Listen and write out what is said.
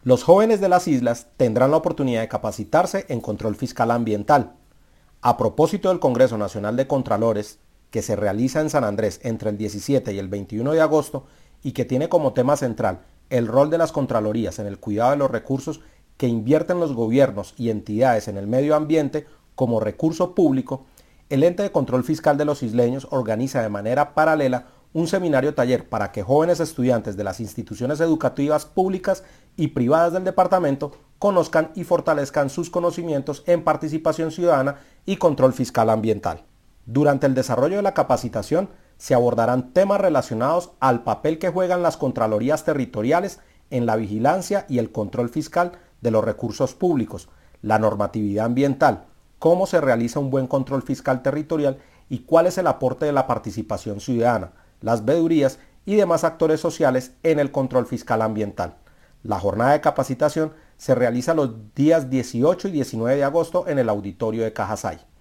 Los jóvenes de las islas tendrán la oportunidad de capacitarse en control fiscal ambiental. A propósito del Congreso Nacional de Contralores, que se realiza en San Andrés entre el 17 y el 21 de agosto y que tiene como tema central el rol de las Contralorías en el cuidado de los recursos que invierten los gobiernos y entidades en el medio ambiente como recurso público, el ente de control fiscal de los isleños organiza de manera paralela un seminario taller para que jóvenes estudiantes de las instituciones educativas públicas y privadas del departamento conozcan y fortalezcan sus conocimientos en participación ciudadana y control fiscal ambiental. Durante el desarrollo de la capacitación se abordarán temas relacionados al papel que juegan las Contralorías territoriales en la vigilancia y el control fiscal de los recursos públicos, la normatividad ambiental, cómo se realiza un buen control fiscal territorial y cuál es el aporte de la participación ciudadana, las veedurías y demás actores sociales en el control fiscal ambiental. La jornada de capacitación se realiza los días 18 y 19 de agosto en el auditorio de Cajasay.